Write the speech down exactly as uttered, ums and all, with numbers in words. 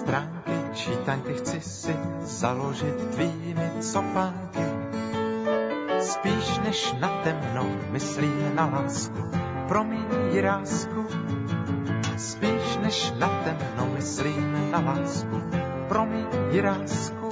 stránky čítanky chci si založit tvými copánky. Spíš než na temno myslím na lásku, promiň jirásku. Spíš než na temno myslím na lásku, promiň jirásku.